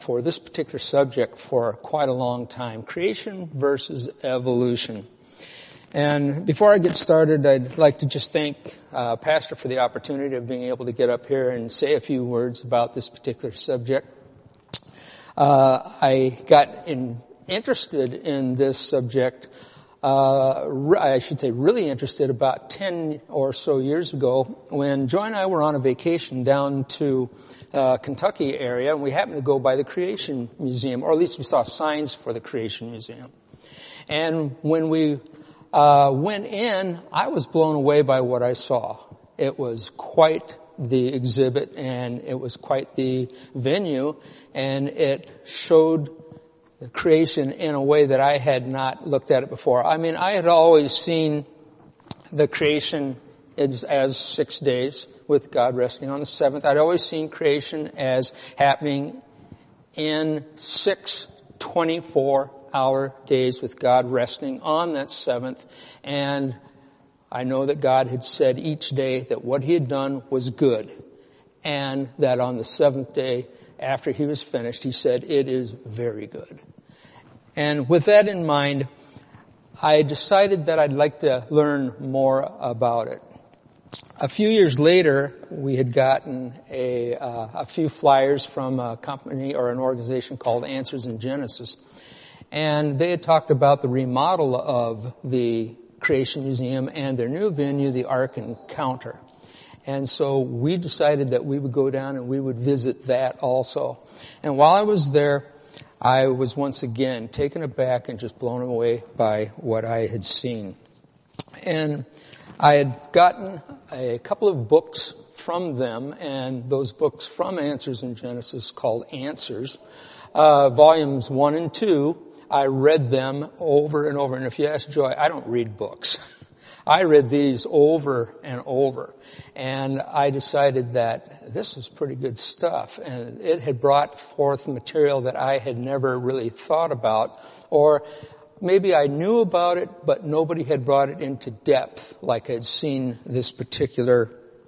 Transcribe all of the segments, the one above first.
for this particular subject for quite a long time, creation versus evolution. And before I get started, I'd like to just thank Pastor for the opportunity of being able to get up here and say a few words about this particular subject. I got interested in this subject, I should say really interested about 10 or so years ago when Joy and I were on a vacation down to Kentucky area, and we happened to go by the Creation Museum, or at least we saw signs for the Creation Museum. And when we went in, I was blown away by what I saw. It was quite the exhibit, and it was quite the venue, and it showed the creation in a way that I had not looked at it before. I mean, I had always seen the creation as 6 days, with God resting on the seventh. I'd always seen creation as happening in 6 24-hour days with God resting on that seventh. And I know that God had said each day that what He had done was good. And that on the seventh day, after He was finished, He said, "It is very good." And with that in mind, I decided that I'd like to learn more about it. A few years later, we had gotten a few flyers from a company or an organization called Answers in Genesis. And they had talked about the remodel of the Creation Museum and their new venue, the Ark Encounter. And so we decided that we would go down and we would visit that also. And while I was there, I was once again taken aback and just blown away by what I had seen. And I had gotten a couple of books from them, and those books from Answers in Genesis called Answers. Volumes 1 and 2, I read them over and over. And if you ask Joy, I don't read books. I read these over and over. And I decided that this was pretty good stuff. And it had brought forth material that I had never really thought about, or maybe I knew about it, but nobody had brought it into depth like I'd seen this particular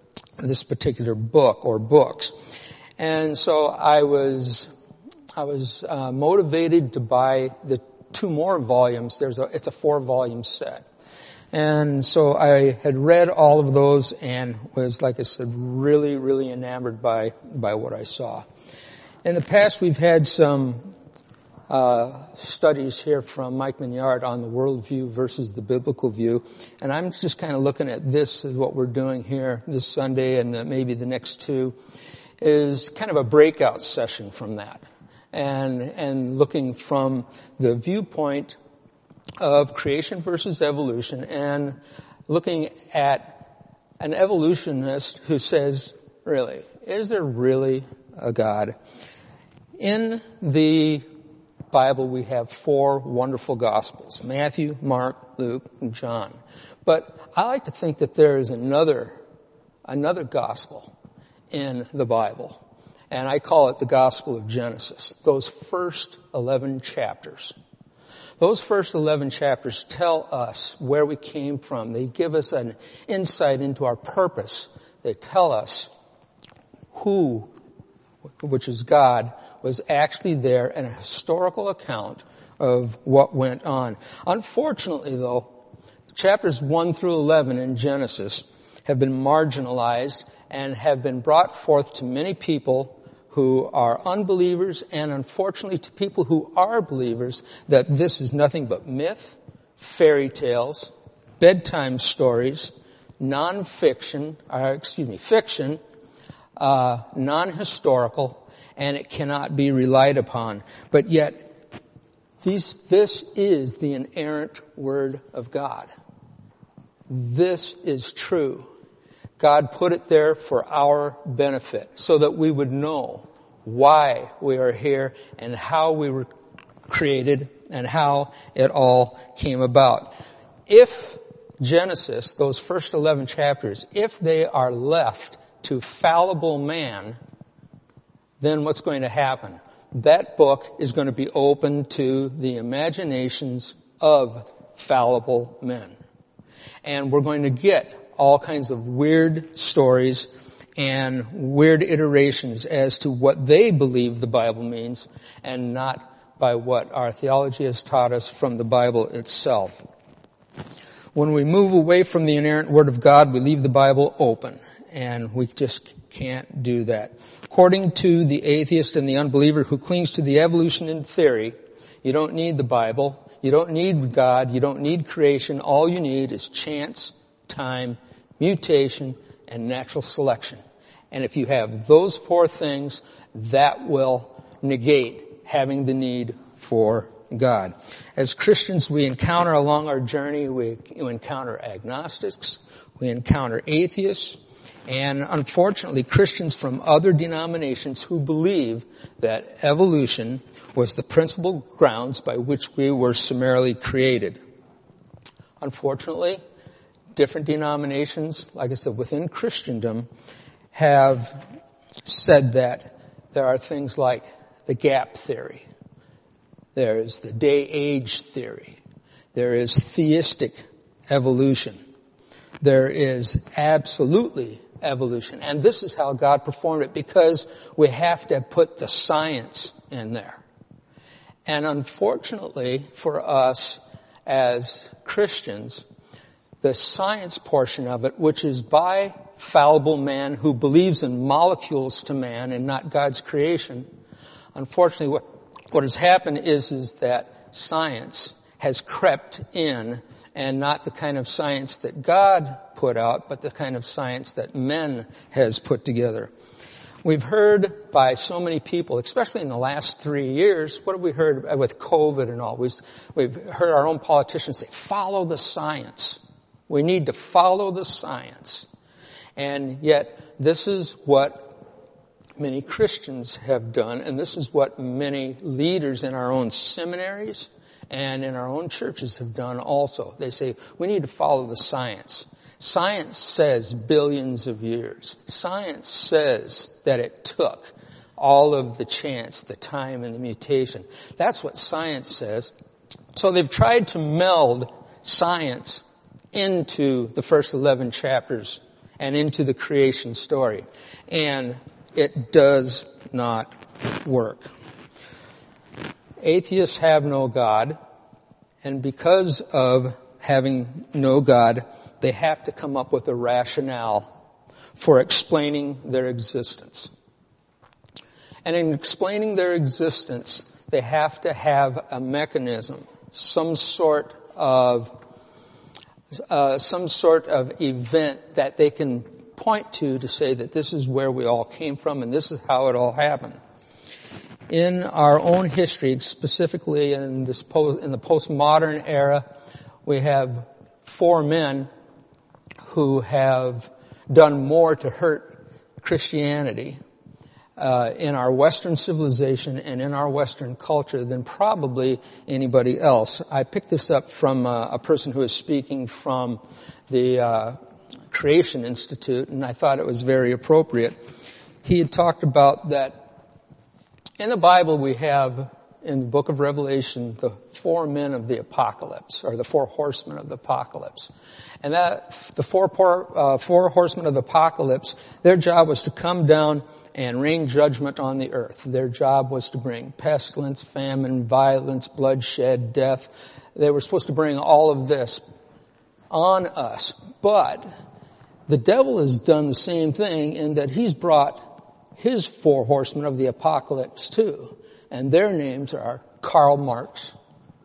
book or books. And so I was motivated to buy the 2 more volumes. It's a 4-volume set. And so I had read all of those and was, like I said, really, really enamored by what I saw. In the past, we've had some studies here from Mike Mignard on the worldview versus the biblical view. And I'm just kind of looking at this as what we're doing here this Sunday and maybe the next 2 is kind of a breakout session from that. And looking from the viewpoint of creation versus evolution and looking at an evolutionist who says, really, is there really a God? In the Bible, we have 4 wonderful Gospels, Matthew, Mark, Luke, and John. But I like to think that there is another Gospel in the Bible. And I call it the Gospel of Genesis. Those first 11 chapters. Those first 11 chapters tell us where we came from. They give us an insight into our purpose. They tell us who, which is God, was actually there, and a historical account of what went on. Unfortunately, though, chapters 1 through 11 in Genesis have been marginalized and have been brought forth to many people who are unbelievers, and unfortunately to people who are believers, that this is nothing but myth, fairy tales, bedtime stories, fiction, non-historical, and it cannot be relied upon. But yet, this is the inerrant Word of God. This is true. God put it there for our benefit so that we would know why we are here and how we were created and how it all came about. If Genesis, those first 11 chapters, if they are left to fallible man, then what's going to happen? That book is going to be open to the imaginations of fallible men. And we're going to get all kinds of weird stories and weird iterations as to what they believe the Bible means, and not by what our theology has taught us from the Bible itself. When we move away from the inerrant Word of God, we leave the Bible open, and we just can't do that. According to the atheist and the unbeliever who clings to the evolution theory, you don't need the Bible, you don't need God, you don't need creation. All you need is chance, time, mutation, and natural selection. And if you have those four things, that will negate having the need for God. As Christians, we encounter along our journey, we encounter agnostics, we encounter atheists, and unfortunately Christians from other denominations who believe that evolution was the principal grounds by which we were summarily created. Unfortunately, different denominations, like I said, within Christendom, have said that there are things like the gap theory. There is the day-age theory. There is theistic evolution. There is absolutely evolution. And this is how God performed it, because we have to put the science in there. And unfortunately for us as Christians, the science portion of it, which is by fallible man who believes in molecules to man and not God's creation, unfortunately what has happened is that science has crept in, and not the kind of science that God put out, but the kind of science that men has put together. We've heard by so many people, especially in the last 3 years, what have we heard with COVID and all? We've heard our own politicians say, follow the science. We need to follow the science. And yet, this is what many Christians have done, and this is what many leaders in our own seminaries and in our own churches have done also. They say, we need to follow the science. Science says billions of years. Science says that it took all of the chance, the time, and the mutation. That's what science says. So they've tried to meld science into the first 11 chapters and into the creation story. And it does not work. Atheists have no God, and because of having no God, they have to come up with a rationale for explaining their existence. And in explaining their existence, they have to have a mechanism, some sort of event that they can point to say that this is where we all came from and this is how it all happened. In our own history, specifically in the postmodern era, we have 4 men who have done more to hurt Christianity in our Western civilization and in our Western culture than probably anybody else. I picked this up from a person who is speaking from the Creation Institute, and I thought it was very appropriate. He had talked about that in the Bible we have, in the book of Revelation, the 4 men of the apocalypse, or the 4 horsemen of the apocalypse. And that, the four horsemen of the apocalypse, their job was to come down and rain judgment on the earth. Their job was to bring pestilence, famine, violence, bloodshed, death. They were supposed to bring all of this on us. But the devil has done the same thing in that he's brought his 4 horsemen of the apocalypse too. And their names are Karl Marx,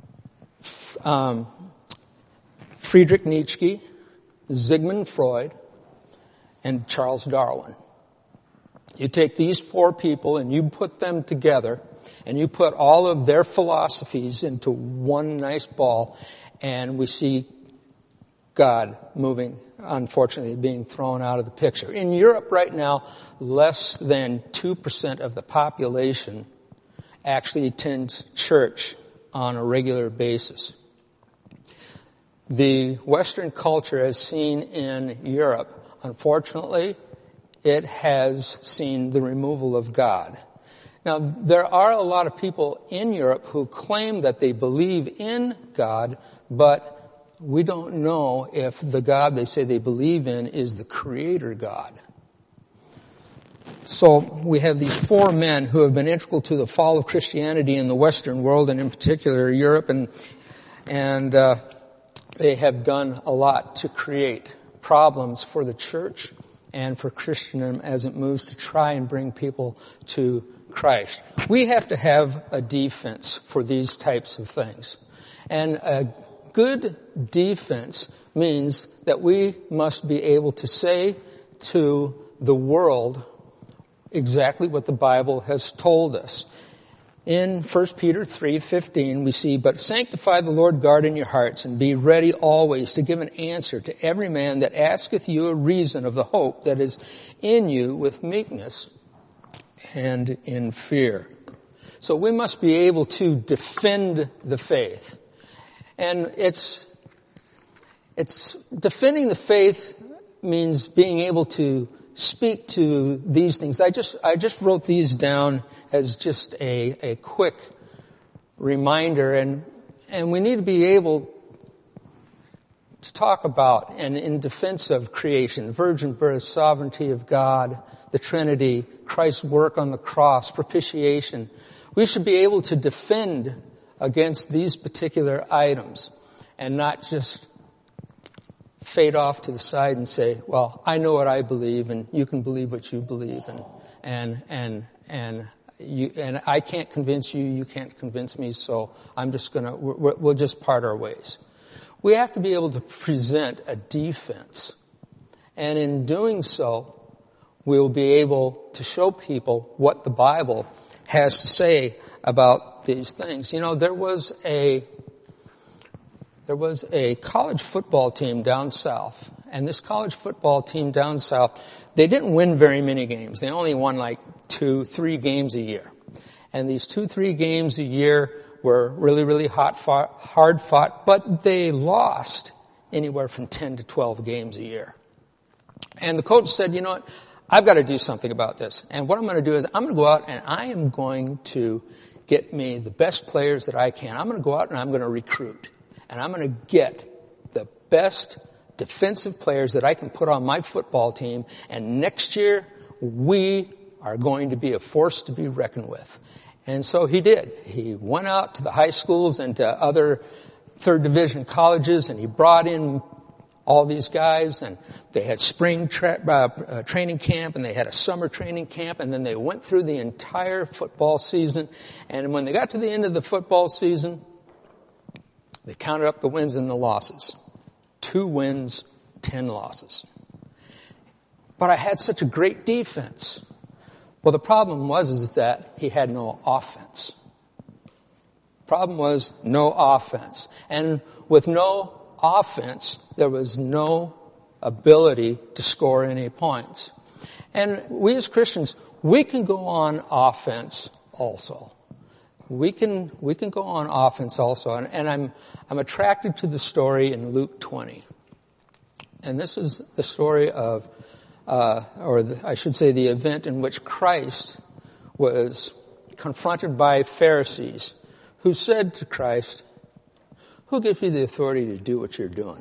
Friedrich Nietzsche, Sigmund Freud, and Charles Darwin. You take these 4 people and you put them together and you put all of their philosophies into one nice ball, and we see God moving, unfortunately, being thrown out of the picture. In Europe right now, less than 2% of the population actually attends church on a regular basis. The Western culture has seen in Europe, unfortunately, it has seen the removal of God. Now, there are a lot of people in Europe who claim that they believe in God, but we don't know if the God they say they believe in is the Creator God. So we have these four men who have been integral to the fall of Christianity in the Western world, and in particular Europe, and they have done a lot to create problems for the church and for Christendom as it moves to try and bring people to Christ. We have to have a defense for these types of things. And a good defense means that we must be able to say to the world exactly what the Bible has told us. In 1 Peter 3:15 we see, "But sanctify the Lord God in your hearts, and be ready always to give an answer to every man that asketh you a reason of the hope that is in you with meekness and in fear." So we must be able to defend the faith. And it's defending the faith means being able to speak to these things. I just wrote these down as just a quick reminder, and we need to be able to talk about, and in defense of creation, virgin birth, sovereignty of God, the Trinity, Christ's work on the cross, propitiation. We should be able to defend against these particular items and not just fade off to the side and say, well, I know what I believe and you can believe what you believe, and I can't convince you, you can't convince me, so we'll just part our ways. We have to be able to present a defense. And in doing so, we'll be able to show people what the Bible has to say about these things. You know, there was a college football team down south, and this college football team down south, they didn't win very many games. They only won like 2-3 games a year. And these 2-3 games a year were really, really hard fought, but they lost anywhere from 10 to 12 games a year. And the coach said, you know what, I've got to do something about this. And what I'm going to do is I'm going to go out and I am going to get me the best players that I can. I'm going to go out and I'm going to recruit. And I'm going to get the best defensive players that I can put on my football team. And next year, we are going to be a force to be reckoned with. And so he did. He went out to the high schools and to other third division colleges, and he brought in all these guys, and they had spring training camp, and they had a summer training camp, and then they went through the entire football season. And when they got to the end of the football season, they counted up the wins and the losses. 2 wins, 10 losses. But I had such a great defense. Well, the problem is that he had no offense. Problem was no offense. And with no offense, there was no ability to score any points. And we as Christians, we can go on offense also. We can go on offense also. And I'm attracted to the story in Luke 20. And this is the story of, I should say the event in which Christ was confronted by Pharisees who said to Christ, who gives you the authority to do what you're doing?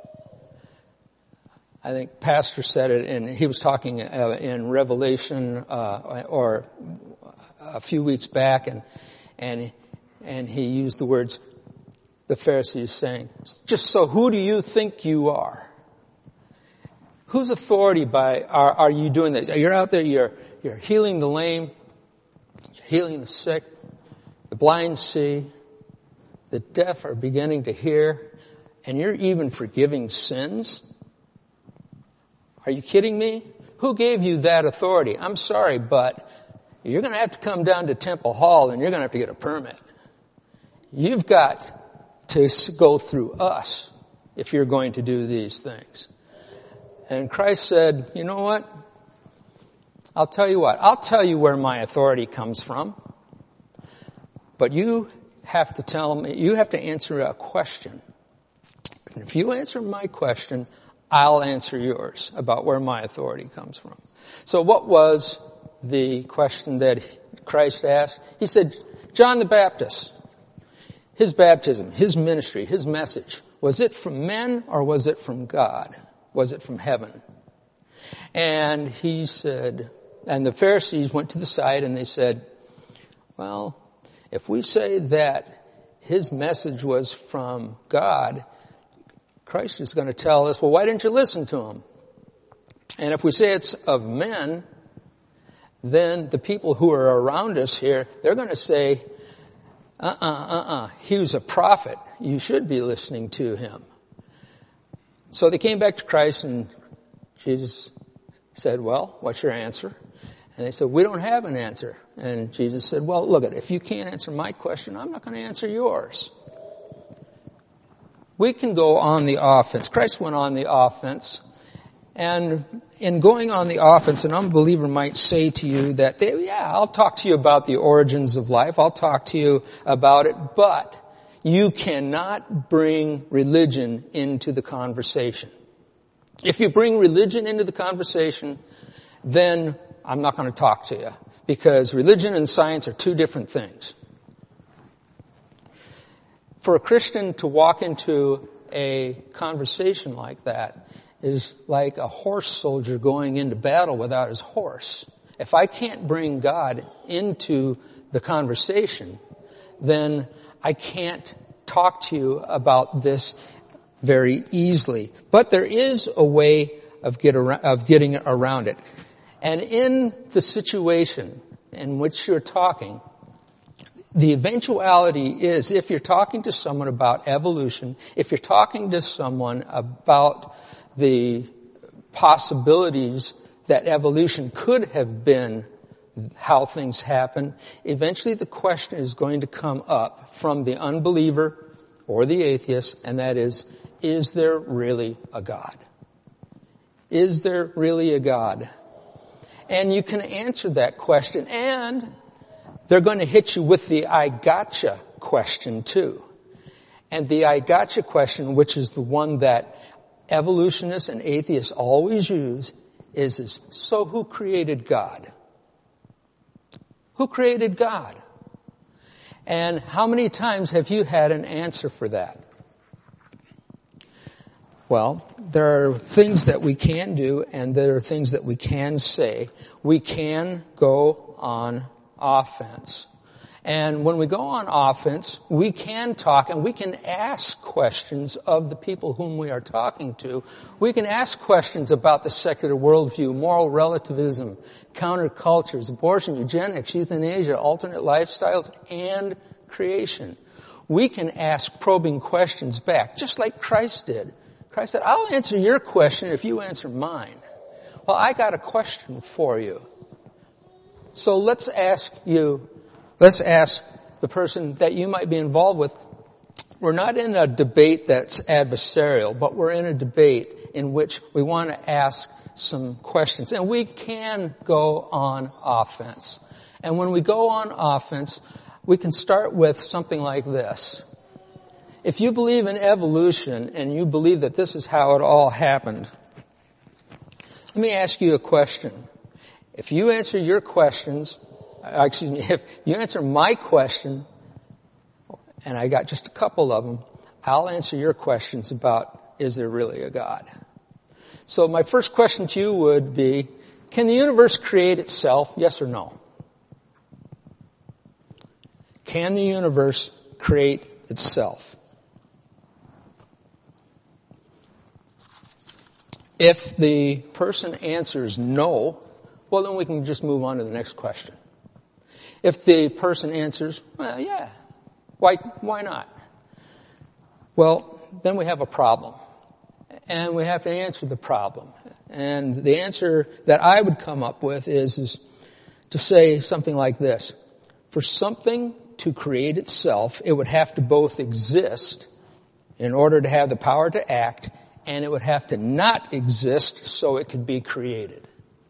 I think Pastor said it, and he was talking in Revelation or a few weeks back, and he used the words, the Pharisees saying, just so who do you think you are? Whose authority are you doing this? You're out there, you're healing the lame, you're healing the sick, the blind see, the deaf are beginning to hear, and you're even forgiving sins? Are you kidding me? Who gave you that authority? I'm sorry, but you're going to have to come down to Temple Hall and you're going to have to get a permit. You've got to go through us if you're going to do these things. And Christ said, you know what? I'll tell you what. I'll tell you where my authority comes from. But you have to tell me, you have to answer a question. And if you answer my question, I'll answer yours about where my authority comes from. So what was the question that Christ asked? He said, John the Baptist, his baptism, his ministry, his message, was it from men or was it from God? Was it from heaven? And he said, and the Pharisees went to the side and they said, well, if we say that his message was from God, Christ is going to tell us, well, why didn't you listen to him? And if we say it's of men, then the people who are around us here, they're going to say, he was a prophet. You should be listening to him. So they came back to Christ and Jesus said, well, what's your answer? And they said, we don't have an answer. And Jesus said, well, look, if you can't answer my question, I'm not going to answer yours. We can go on the offense. Christ went on the offense. And in going on the offense, an unbeliever might say to you that, I'll talk to you about the origins of life. I'll talk to you about it, but you cannot bring religion into the conversation. If you bring religion into the conversation, then I'm not going to talk to you, because religion and science are two different things. For a Christian to walk into a conversation like that is like a horse soldier going into battle without his horse. If I can't bring God into the conversation, then I can't talk to you about this very easily. But there is a way of getting around it. And in the situation in which you're talking, the eventuality is, if you're talking to someone about evolution, if you're talking to someone about the possibilities that evolution could have been how things happen, eventually the question is going to come up from the unbeliever or the atheist, and that is there really a God? Is there really a God? And you can answer that question, and they're going to hit you with the I gotcha question too. And the I gotcha question, which is the one that evolutionists and atheists always use, is so who created God? Who created God? And how many times have you had an answer for that? Well, there are things that we can do and there are things that we can say. We can go on offense. And when we go on offense, we can talk and we can ask questions of the people whom we are talking to. We can ask questions about the secular worldview, moral relativism, countercultures, abortion, eugenics, euthanasia, alternate lifestyles, and creation. We can ask probing questions back, just like Christ did. Christ said, I'll answer your question if you answer mine. Well, I got a question for you. So let's ask the person that you might be involved with. We're not in a debate that's adversarial, but we're in a debate in which we want to ask some questions. And we can go on offense. And when we go on offense, we can start with something like this. If you believe in evolution and you believe that this is how it all happened, let me ask you a question. If you answer your questions, if you answer my question, and I got just a couple of them, I'll answer your questions about, is there really a God? So my first question to you would be, can the universe create itself? Yes or no? Can the universe create itself? If the person answers no, well, then we can just move on to the next question. If the person answers, well, yeah, why not? Well, then we have a problem. And we have to answer the problem. And the answer that I would come up with is to say something like this. For something to create itself, it would have to both exist in order to have the power to act, and it would have to not exist so it could be created.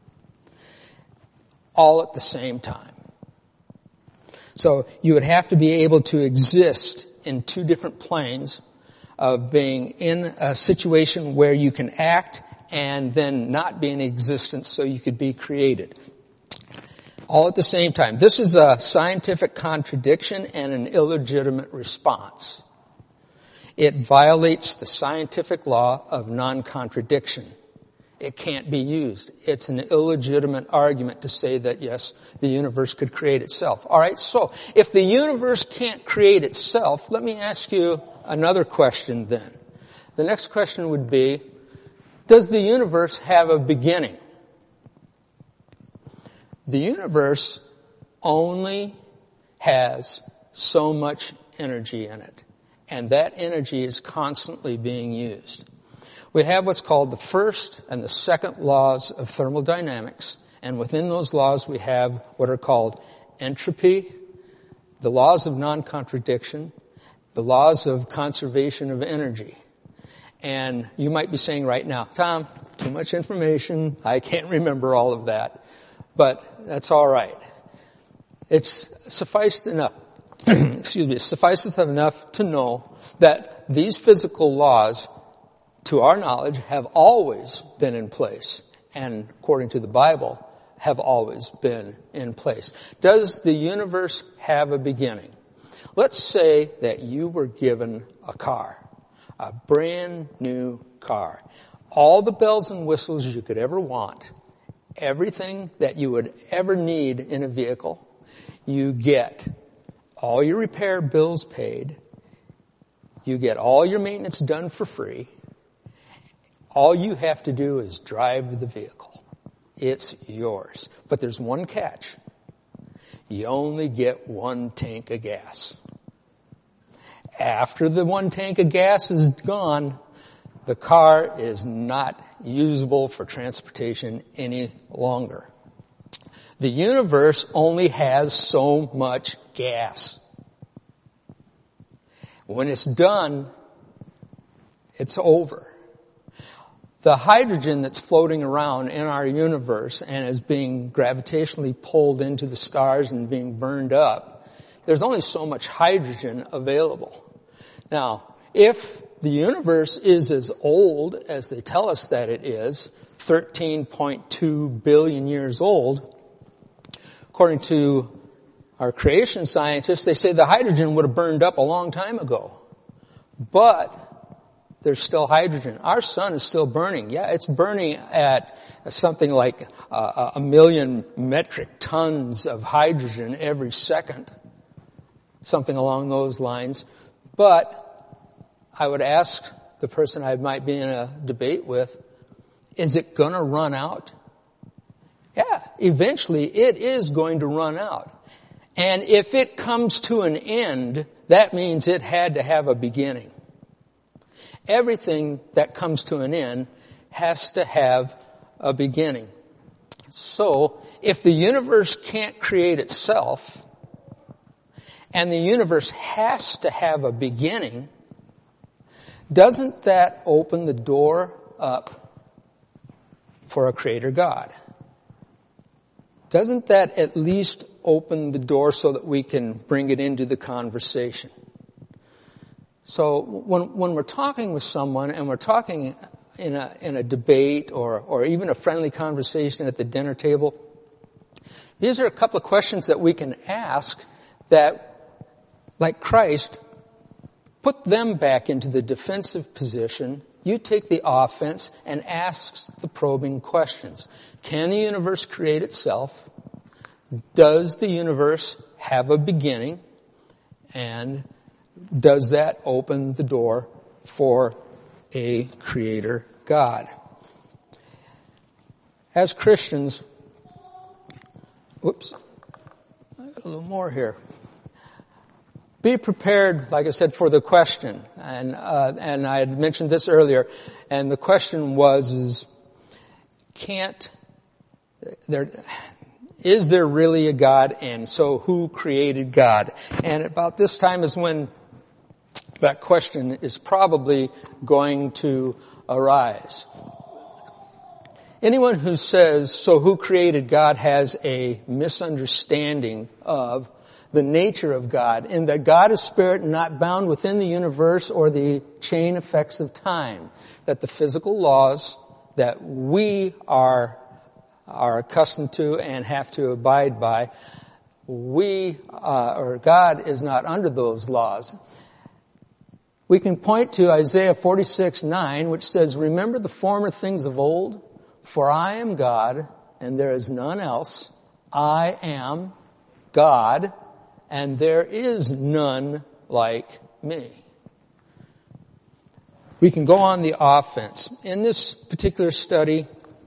All at the same time. So you would have to be able to exist in two different planes of being in a situation where you can act and then not be in existence so you could be created. All at the same time. This is a scientific contradiction and an illegitimate response. It violates the scientific law of non-contradiction. It can't be used. It's an illegitimate argument to say that, yes, the universe could create itself. All right, so if the universe can't create itself, let me ask you another question then. The next question would be, does the universe have a beginning? The universe only has so much energy in it, and that energy is constantly being used. We have what's called the first and the second laws of thermodynamics, and within those laws we have what are called entropy, the laws of non-contradiction, the laws of conservation of energy. And you might be saying right now, Tom, too much information, I can't remember all of that. But that's all right. It's suffices enough to know that these physical laws, to our knowledge, have always been in place, and according to the Bible, have always been in place. Does the universe have a beginning? Let's say that you were given a car, a brand new car, all the bells and whistles you could ever want, everything that you would ever need in a vehicle. You get all your repair bills paid. You get all your maintenance done for free. All you have to do is drive the vehicle. It's yours. But there's one catch. You only get one tank of gas. After the one tank of gas is gone, the car is not usable for transportation any longer. The universe only has so much gas. When it's done, it's over. The hydrogen that's floating around in our universe and is being gravitationally pulled into the stars and being burned up, there's only so much hydrogen available. Now, if the universe is as old as they tell us that it is, 13.2 billion years old, according to our creation scientists, they say the hydrogen would have burned up a long time ago. But there's still hydrogen. Our sun is still burning. Yeah, it's burning at something like a million metric tons of hydrogen every second. Something along those lines. But I would ask the person I might be in a debate with, is it going to run out? Yeah, eventually it is going to run out. And if it comes to an end, that means it had to have a beginning. Everything that comes to an end has to have a beginning. So, if the universe can't create itself, and the universe has to have a beginning, doesn't that open the door up for a creator God? Doesn't that at least open the door so that we can bring it into the conversation? So when we're talking with someone and we're talking in a debate or even a friendly conversation at the dinner table, these are a couple of questions that we can ask that, like Christ, put them back into the defensive position. You take the offense and ask the probing questions. Can the universe create itself? Does the universe have a beginning? And does that open the door for a creator God? As Christians, I got a little more here. Be prepared, like I said, for the question. And I had mentioned this earlier. And the question was, is there really a God? And so who created God? And about this time is when that question is probably going to arise. Anyone who says, so who created God, has a misunderstanding of the nature of God, and that God is spirit and not bound within the universe or the chain effects of time. That the physical laws that we are accustomed to and have to abide by, God is not under those laws. We can point to Isaiah 46:9, which says, remember the former things of old, For I am God, and there is none else. I am God, and there is none like me. We can go on the offense. In this particular study,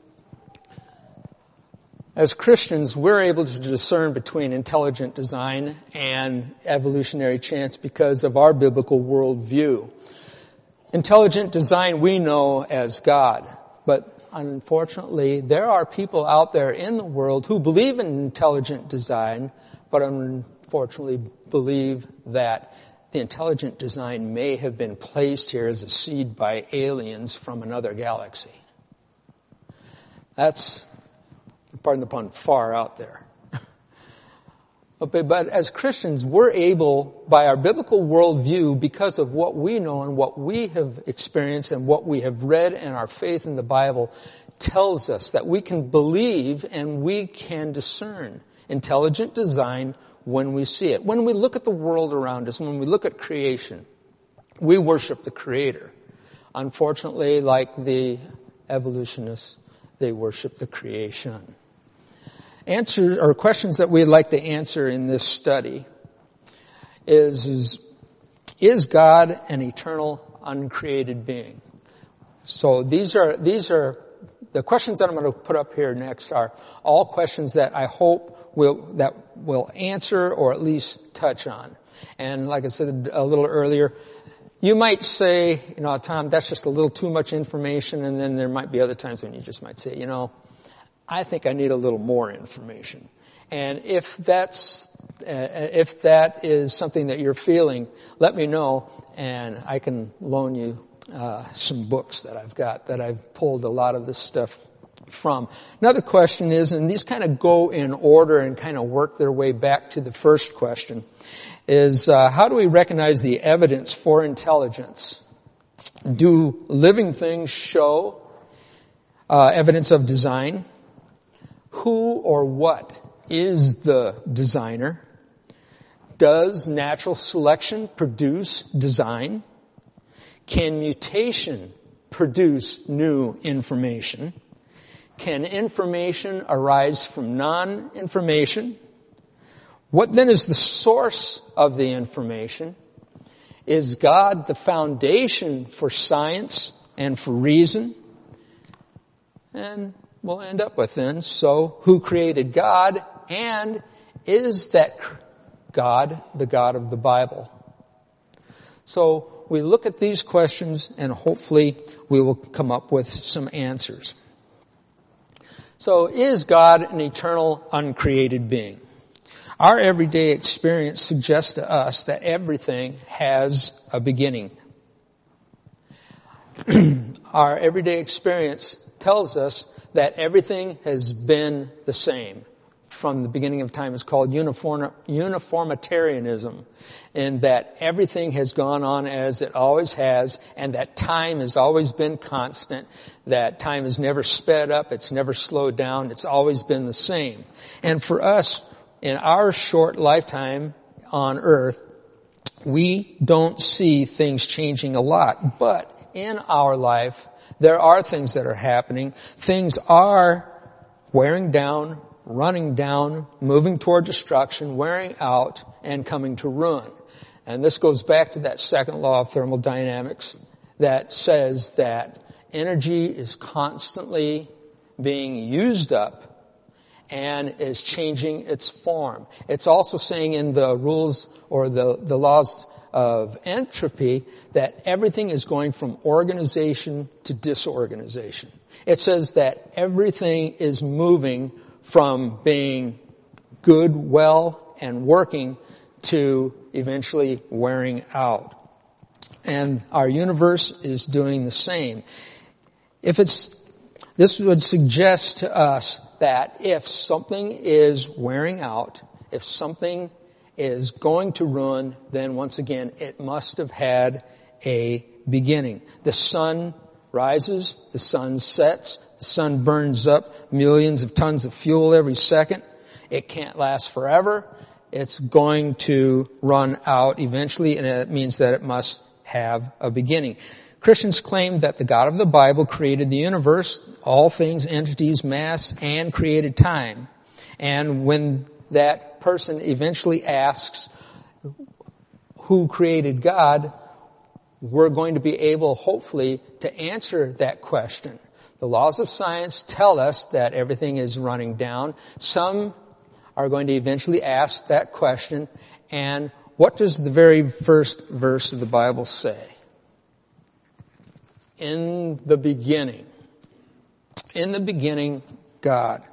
as Christians, we're able to discern between intelligent design and evolutionary chance because of our biblical worldview. Intelligent design we know as God, but unfortunately, there are people out there in the world who believe in intelligent design, but unfortunately believe that the intelligent design may have been placed here as a seed by aliens from another galaxy. That's, pardon the pun, far out there. Okay, but as Christians, we're able, by our biblical worldview, because of what we know and what we have experienced and what we have read, and our faith in the Bible tells us that we can believe and we can discern intelligent design when we see it. When we look at the world around us, when we look at creation, we worship the Creator. Unfortunately, like the evolutionists, they worship the creation. Answers or questions that we'd like to answer in this study is God an eternal, uncreated being? So these are the questions that I'm going to put up here next are all questions that I hope will answer or at least touch on. And like I said a little earlier, you might say, Tom, that's just a little too much information, and then there might be other times when you just might say, I think I need a little more information. And if that is something that you're feeling, let me know, and I can loan you some books that I've got that I've pulled a lot of this stuff from. Another question is, and these kind of go in order and kind of work their way back to the first question, is how do we recognize the evidence for intelligence? Do living things show evidence of design? Who or what is the designer? Does natural selection produce design? Can mutation produce new information? Can information arise from non-information? What then is the source of the information? Is God the foundation for science and for reason? And we'll end up with then, so who created God, and is that God the God of the Bible? So we look at these questions and hopefully we will come up with some answers. So is God an eternal, uncreated being? Our everyday experience suggests to us that everything has a beginning. Our everyday experience tells us that everything has been the same from the beginning of time. It's called uniformitarianism, in that everything has gone on as it always has, and that time has always been constant, that time has never sped up, it's never slowed down, it's always been the same. And for us, in our short lifetime on earth, we don't see things changing a lot, but in our life, there are things that are happening. Things are wearing down, running down, moving toward destruction, wearing out, and coming to ruin. And this goes back to that second law of thermodynamics that says that energy is constantly being used up and is changing its form. It's also saying in the rules or the laws of entropy that everything is going from organization to disorganization. It says that everything is moving from being good, well, and working to eventually wearing out. And our universe is doing the same. This would suggest to us that if something is wearing out, if something is going to ruin, then once again, it must have had a beginning. The sun rises, the sun sets, the sun burns up millions of tons of fuel every second. It can't last forever. It's going to run out eventually, and it means that it must have a beginning. Christians claim that the God of the Bible created the universe, all things, entities, mass, and created time. And when that person eventually asks who created God, we're going to be able, hopefully, to answer that question. The laws of science tell us that everything is running down. Some are going to eventually ask that question. And what does the very first verse of the Bible say? In the beginning. In the beginning, God.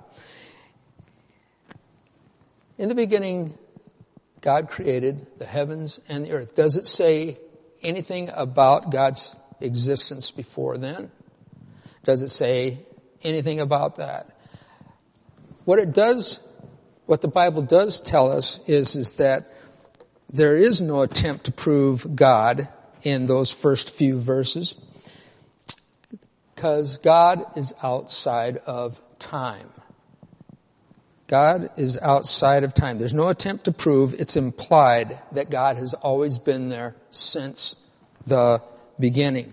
In the beginning, God created the heavens and the earth. Does it say anything about God's existence before then? Does it say anything about that? What the Bible does tell us is that there is no attempt to prove God in those first few verses, because God is outside of time. God is outside of time. There's no attempt to prove. It's implied that God has always been there since the beginning.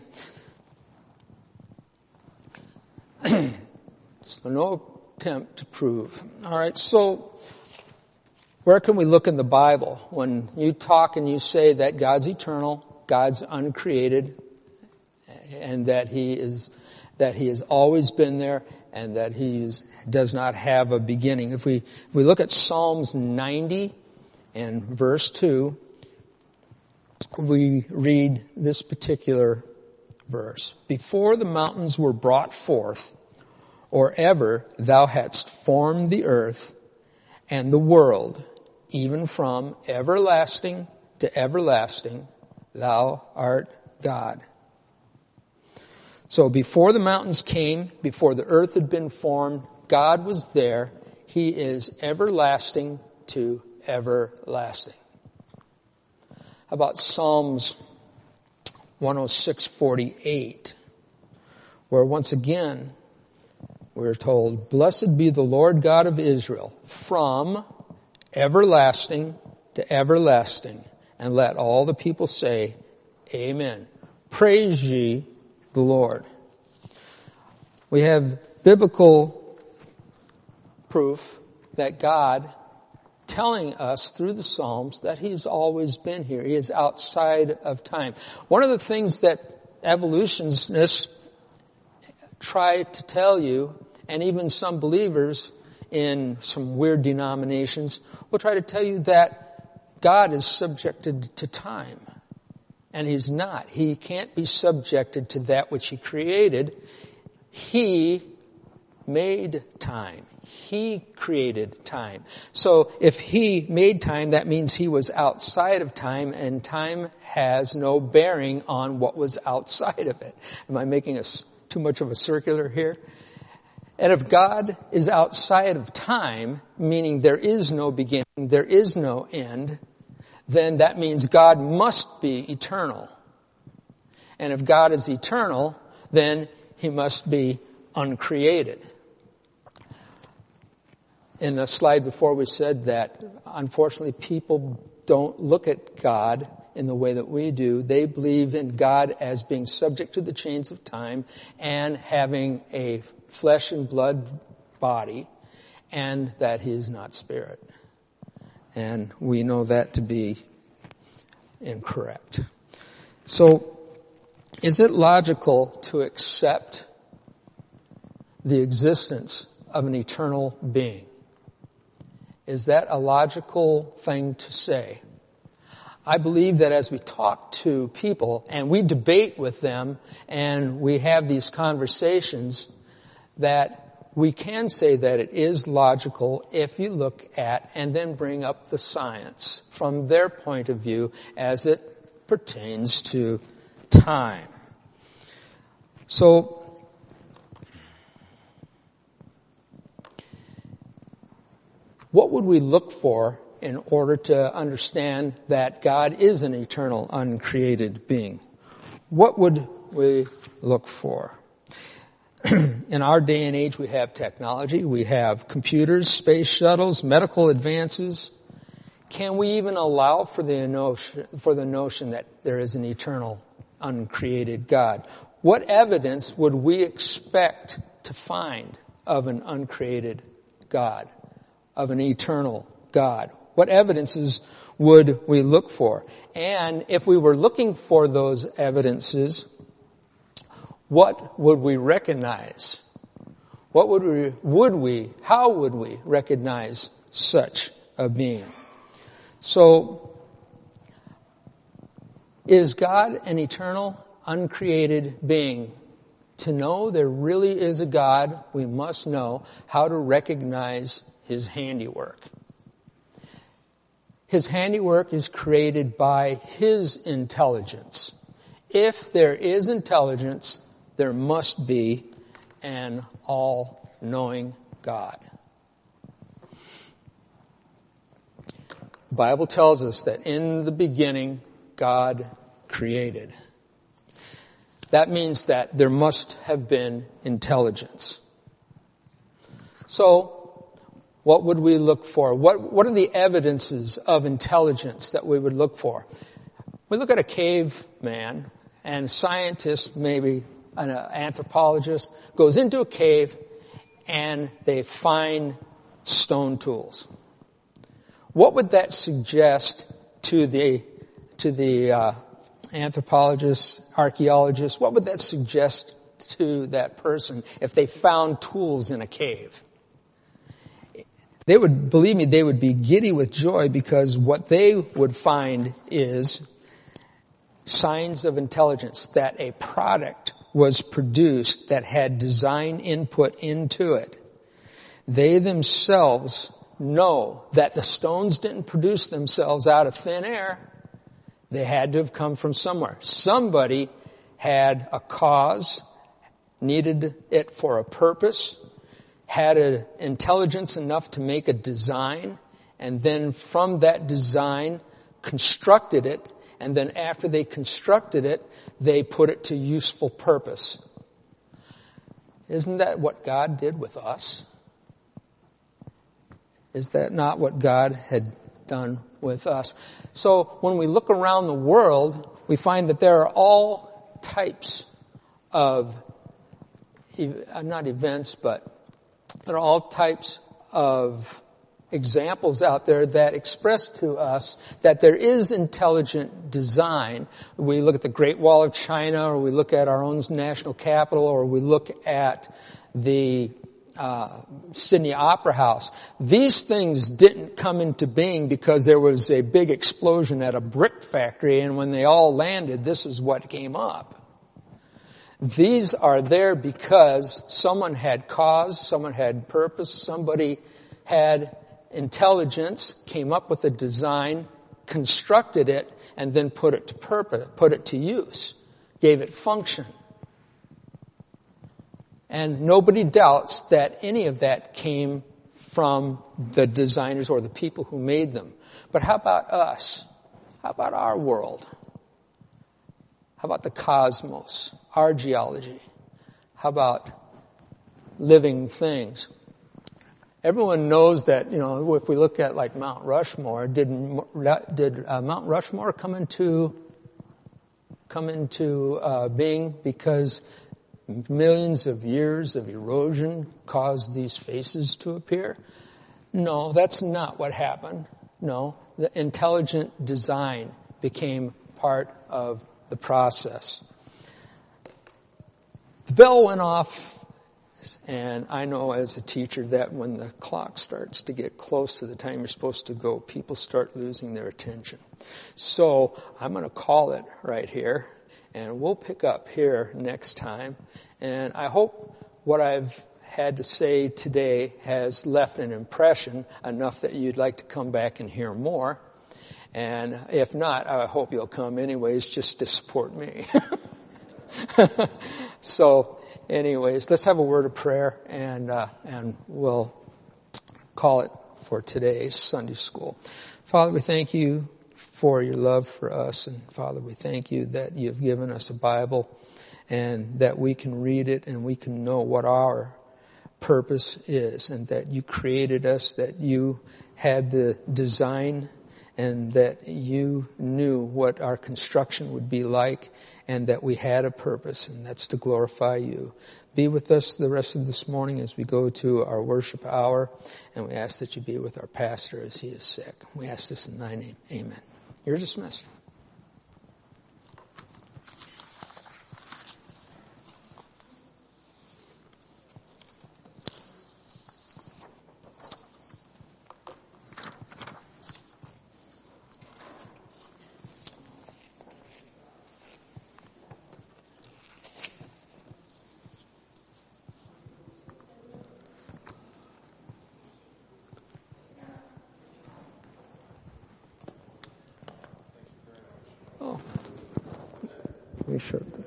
So no attempt to prove. All right, so where can we look in the Bible when you talk and you say that God's eternal, God's uncreated, and that He has always been there, and that He does not have a beginning? If we look at Psalms 90 and verse 2, we read this particular verse. Before the mountains were brought forth, or ever thou hadst formed the earth and the world, even from everlasting to everlasting, thou art God. So before the mountains came, before the earth had been formed, God was there. He is everlasting to everlasting. How about Psalms 106:48, where once again we're told, blessed be the Lord God of Israel from everlasting to everlasting. And let all the people say, Amen. Praise ye the Lord. We have biblical proof that God telling us through the Psalms that He's always been here. He is outside of time. One of the things that evolutionists try to tell you, and even some believers in some weird denominations will try to tell you, that God is subjected to time. And He's not. He can't be subjected to that which He created. He made time. He created time. So if He made time, that means He was outside of time, and time has no bearing on what was outside of it. Am I making too much of a circular here? And if God is outside of time, meaning there is no beginning, there is no end, then that means God must be eternal. And if God is eternal, then He must be uncreated. In the slide before, we said that unfortunately people don't look at God in the way that we do. They believe in God as being subject to the chains of time and having a flesh and blood body, and that He is not spirit. And we know that to be incorrect. So, is it logical to accept the existence of an eternal being? Is that a logical thing to say? I believe that as we talk to people and we debate with them and we have these conversations, that we can say that it is logical if you look at and then bring up the science from their point of view as it pertains to time. So, what would we look for in order to understand that God is an eternal, uncreated being? What would we look for? In our day and age, we have technology, we have computers, space shuttles, medical advances. Can we even allow for the notion that there is an eternal uncreated God. What evidence would we expect to find of an uncreated God, of an eternal God? What evidences would we look for? And if we were looking for those evidences, what would we recognize? How would we recognize such a being? So, is God an eternal, uncreated being? To know there really is a God, we must know how to recognize His handiwork. His handiwork is created by His intelligence. If there is intelligence, there must be an all-knowing God. The Bible tells us that in the beginning, God created. That means that there must have been intelligence. So, what would we look for? What are the evidences of intelligence that we would look for? We look at a caveman, and a scientist, maybe an anthropologist, goes into a cave and they find stone tools. What would that suggest to the anthropologist, archaeologist? What would that suggest to that person if they found tools in a cave? They would, believe me, they would be giddy with joy, because what they would find is signs of intelligence, that a product was produced that had design input into it. They themselves know that the stones didn't produce themselves out of thin air. They had to have come from somewhere. Somebody had a cause, needed it for a purpose, had an intelligence enough to make a design, and then from that design constructed it, and then after they constructed it, they put it to useful purpose. Isn't that what God did with us? Is that not what God had done with us? So when we look around the world, we find that there are all types of, not events, but there are all types of examples out there that express to us that there is intelligent design. We look at the Great Wall of China, or we look at our own national capital, or we look at the Sydney Opera House. These things didn't come into being because there was a big explosion at a brick factory, and when they all landed, this is what came up. These are there because someone had cause, someone had purpose, somebody had intelligence, came up with a design, constructed it, and then put it to purpose, put it to use, gave it function. And nobody doubts that any of that came from the designers or the people who made them. But how about us? How about our world? How about the cosmos, our geology? How about living things? Everyone knows that, if we look at like Mount Rushmore, did Mount Rushmore come into being because millions of years of erosion caused these faces to appear? No, that's not what happened. No, the intelligent design became part of the process. The bell went off, and I know as a teacher that when the clock starts to get close to the time you're supposed to go, people start losing their attention. So I'm going to call it right here, and we'll pick up here next time. And I hope what I've had to say today has left an impression enough that you'd like to come back and hear more. And if not, I hope you'll come anyways just to support me. So anyways, let's have a word of prayer, and we'll call it for today's Sunday school. Father, we thank you for your love for us. And Father, we thank you that you've given us a Bible and that we can read it and we can know what our purpose is, and that you created us, that you had the design and that you knew what our construction would be like, and that we had a purpose, and that's to glorify you. Be with us the rest of this morning as we go to our worship hour, and we ask that you be with our pastor as he is sick. We ask this in thy name. Amen. You're dismissed. Oh, we shut the